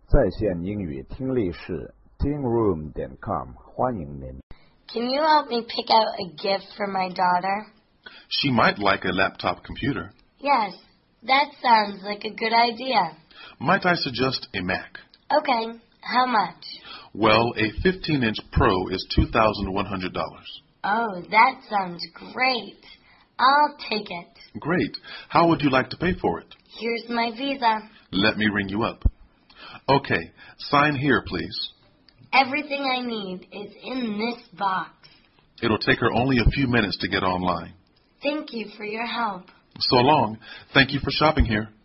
在线英语听力室 tingroom.com 欢迎您。 Can you help me pick out a gift for my daughter? She might like a laptop computer. Yes, that sounds like a good idea. Might I suggest a Mac? Okay, how much? Well, a 15-inch Pro is $2,100. Oh, that sounds great. I'll take it. Great. How would you like to pay for it? Here's my Visa. Let me ring you up. Okay, sign here, please. Everything I need is in this box. It'll take her only a few minutes to get online. Thank you for your help. So long. Thank you for shopping here.